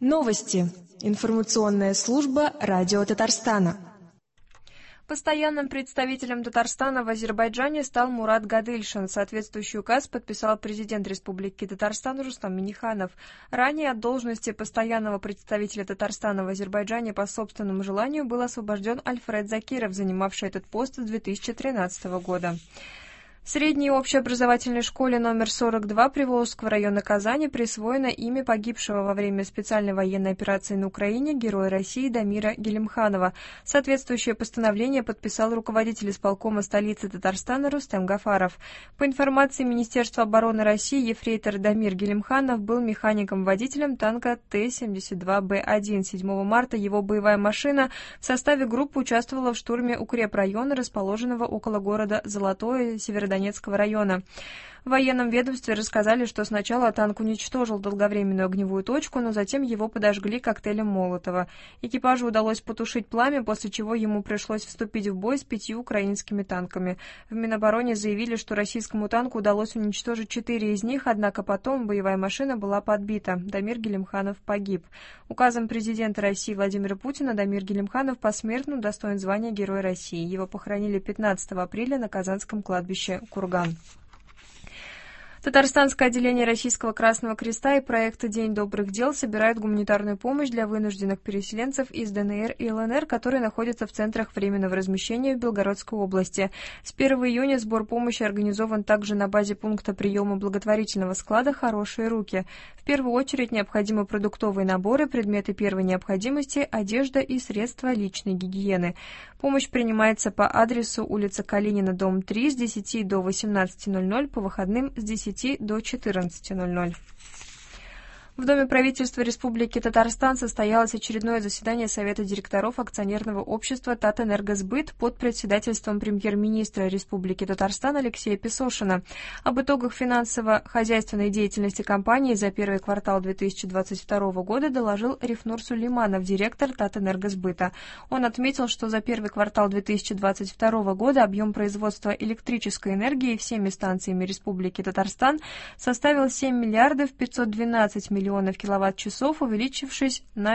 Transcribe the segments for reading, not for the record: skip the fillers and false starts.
Новости. Информационная служба Радио Татарстана. Постоянным представителем Татарстана в Азербайджане стал Мурат Гадыльшин. Соответствующий указ подписал президент Республики Татарстан Рустам Минниханов. Ранее от должности постоянного представителя Татарстана в Азербайджане по собственному желанию был освобожден Альфред Закиров, занимавший этот пост с 2013 года. В средней общеобразовательной школе номер 42 Приволжского района Казани присвоено имя погибшего во время специальной военной операции на Украине Героя России Дамира Гелимханова. Соответствующее постановление подписал руководитель исполкома столицы Татарстана Рустем Гафаров. По информации Министерства обороны России, ефрейтор Дамир Гелимханов был механиком-водителем танка Т-72Б1. 7 марта его боевая машина в составе группы участвовала в штурме укрепрайона, расположенного около города Золотое Северодонецкого района. В военном ведомстве рассказали, что сначала танк уничтожил долговременную огневую точку, но затем его подожгли коктейлем Молотова. Экипажу удалось потушить пламя, после чего ему пришлось вступить в бой с 5 украинскими танками. В Минобороне заявили, что российскому танку удалось уничтожить 4 из них, однако потом боевая машина была подбита. Дамир Гелимханов погиб. Указом президента России Владимира Путина Дамир Гелимханов посмертно удостоен звания Героя России. Его похоронили 15 апреля на Казанском кладбище Курган. Татарстанское отделение Российского Красного Креста и проекта «День добрых дел» собирают гуманитарную помощь для вынужденных переселенцев из ДНР и ЛНР, которые находятся в центрах временного размещения в Белгородской области. С 1 июня сбор помощи организован также на базе пункта приема благотворительного склада «Хорошие руки». В первую очередь необходимы продуктовые наборы, предметы первой необходимости, одежда и средства личной гигиены. Помощь принимается по адресу улица Калинина, дом 3 с 10 до 18:00, по выходным с 10 до 14:00. В Доме правительства Республики Татарстан состоялось очередное заседание Совета директоров акционерного общества «Татэнергосбыт» под председательством премьер-министра Республики Татарстан Алексея Песошина. Об итогах финансово-хозяйственной деятельности компании за первый квартал 2022 года доложил Рифнур Сулейманов, директор «Татэнергосбыта». Он отметил, что за первый квартал 2022 года объем производства электрической энергии всеми станциями Республики Татарстан составил 7 миллиардов 512 миллионов киловатт-часов, увеличившись на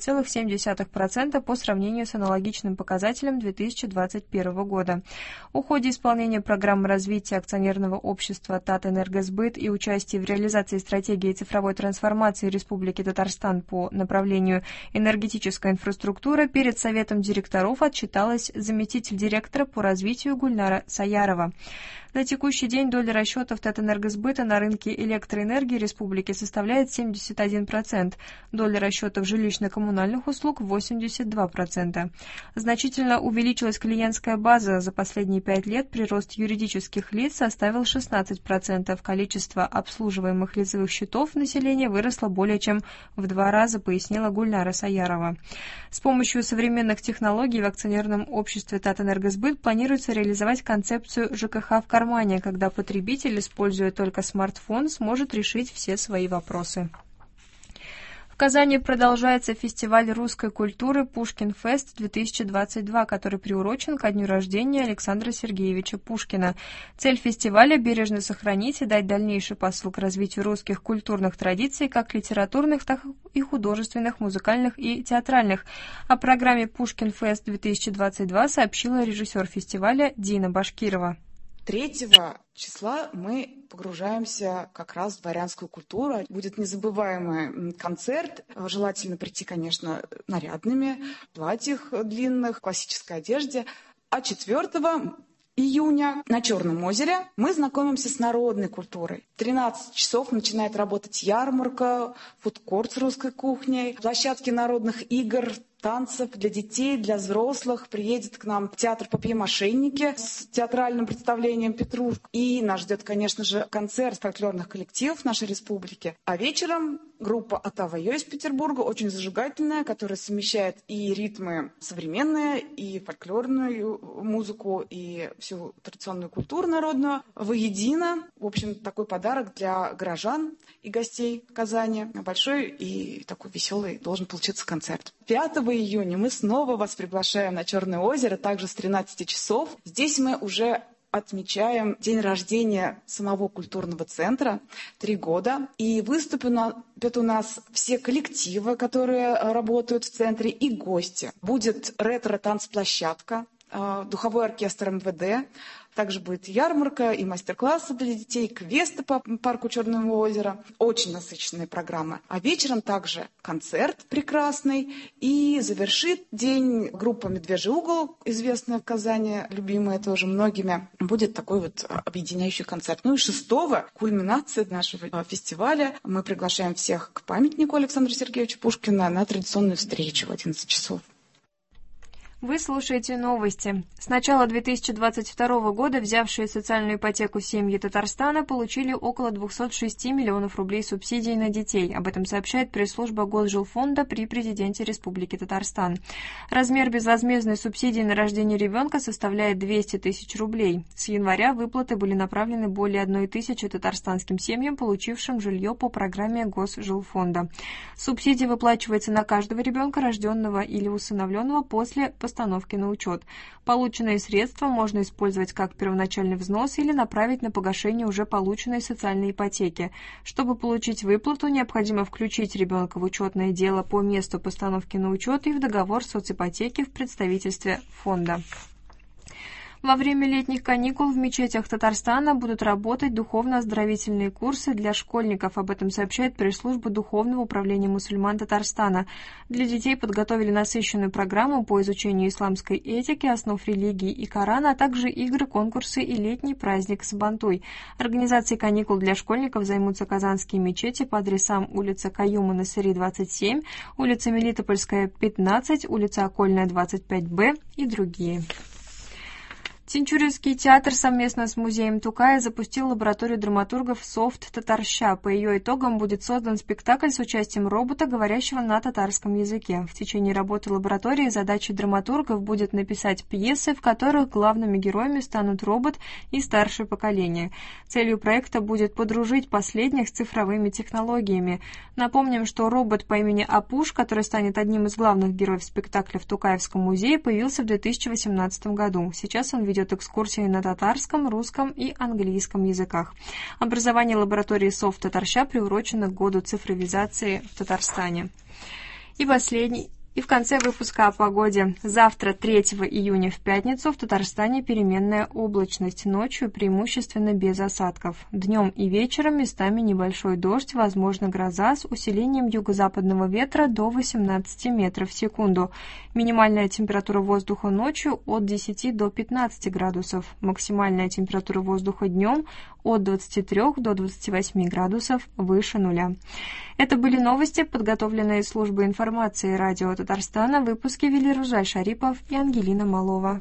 4,7% по сравнению с аналогичным показателем 2021 года. О ходе исполнения программы развития акционерного общества «Татэнергосбыт» и участии в реализации стратегии цифровой трансформации Республики Татарстан по направлению энергетическая инфраструктура перед Советом директоров отчиталась заместитель директора по развитию Гульнара Саярова. На текущий день доля расчетов Татэнергосбыта на рынке электроэнергии республики составляет 71%, доля расчетов жилищно-коммунальных услуг – 82%. Значительно увеличилась клиентская база. За последние 5 лет прирост юридических лиц составил 16%. Количество обслуживаемых лицевых счетов населения выросло более чем в 2 раза, пояснила Гульнара Саярова. С помощью современных технологий в акционерном обществе Татэнергосбыт планируется реализовать концепцию ЖКХ в кармане, когда потребитель, используя только смартфон, сможет решить все свои вопросы. В Казани продолжается фестиваль русской культуры «Пушкин-фест-2022», который приурочен ко дню рождения Александра Сергеевича Пушкина. Цель фестиваля – бережно сохранить и дать дальнейший посыл к развитию русских культурных традиций, как литературных, так и художественных, музыкальных и театральных. О программе «Пушкин-фест-2022» сообщила режиссер фестиваля Дина Башкирова. 3 числа мы погружаемся как раз в дворянскую культуру. Будет незабываемый концерт. Желательно прийти, конечно, нарядными, в платьях длинных, в классической одежде. А 4 июня на Черном озере мы знакомимся с народной культурой. В 13 часов начинает работать ярмарка, фудкорт с русской кухней, площадки народных игр, танцев для детей, для взрослых. Приедет к нам театр «Папье-мошенники» с театральным представлением «Петрушка». И нас ждет, конечно же, концерт фольклорных коллективов нашей республики. А вечером группа «Атава-Йо» из Петербурга, очень зажигательная, которая совмещает и ритмы современные, и фольклорную музыку, и всю традиционную культуру народную воедино. В общем, такой подарок для горожан и гостей Казани. Большой и такой веселый должен получиться концерт. 5 июня мы снова вас приглашаем на Черное озеро, также с 13 часов. Здесь мы уже отмечаем день рождения самого культурного центра, 3 года. И выступят у нас все коллективы, которые работают в центре, и гости. Будет ретро-танцплощадка, духовой оркестр МВД. Также будет ярмарка и мастер-классы для детей, квесты по парку Черного озера. Очень насыщенная программа. А вечером также концерт прекрасный. И завершит день группа «Медвежий угол», известная в Казани, любимая тоже многими. Будет такой вот объединяющий концерт. Ну и 6-го, кульминация нашего фестиваля. Мы приглашаем всех к памятнику Александра Сергеевича Пушкина на традиционную встречу в 11 часов. Вы слушаете новости. С начала 2022 года взявшие социальную ипотеку семьи Татарстана получили около 206 миллионов рублей субсидий на детей. Об этом сообщает пресс-служба Госжилфонда при президенте Республики Татарстан. Размер безвозмездной субсидии на рождение ребенка составляет 200 тысяч рублей. С января выплаты были направлены более 1 тысячи татарстанским семьям, получившим жилье по программе Госжилфонда. Субсидия выплачивается на каждого ребенка, рожденного или усыновленного после постановки на учет. Полученные средства можно использовать как первоначальный взнос или направить на погашение уже полученной социальной ипотеки. Чтобы получить выплату, необходимо включить ребенка в учетное дело по месту постановки на учет и в договор соципотеки в представительстве фонда. Во время летних каникул в мечетях Татарстана будут работать духовно-оздоровительные курсы для школьников. Об этом сообщает пресс-служба Духовного управления мусульман Татарстана. Для детей подготовили насыщенную программу по изучению исламской этики, основ религии и Корана, а также игры, конкурсы и летний праздник Сабантуй. Организацией каникул для школьников займутся казанские мечети по адресам улица Каюма Насыри, 27, улица Мелитопольская, 15, улица Окольная, 25Б и другие. Тинчуринский театр совместно с музеем Тукая запустил лабораторию драматургов «Софт Татарща». По ее итогам будет создан спектакль с участием робота, говорящего на татарском языке. В течение работы лаборатории задачей драматургов будет написать пьесы, в которых главными героями станут робот и старшее поколение. Целью проекта будет подружить последних с цифровыми технологиями. Напомним, что робот по имени Апуш, который станет одним из главных героев спектакля в Тукаевском музее, появился в 2018 году. Сейчас он ведет экскурсии на татарском, русском и английском языках. Образование лаборатории «Софт Татарща» приурочено к году цифровизации в Татарстане. И в конце выпуска о погоде. Завтра, 3 июня, в пятницу, в Татарстане переменная облачность. Ночью преимущественно без осадков. Днем и вечером местами небольшой дождь, возможно гроза с усилением юго-западного ветра до 18 метров в секунду. Минимальная температура воздуха ночью от 10 до 15 градусов. Максимальная температура воздуха днем от 23 до 28 градусов выше нуля. Это были новости, подготовленные службой информации радио Татарстана. Выпуски вели Рузаль Шарипов и Ангелина Малова.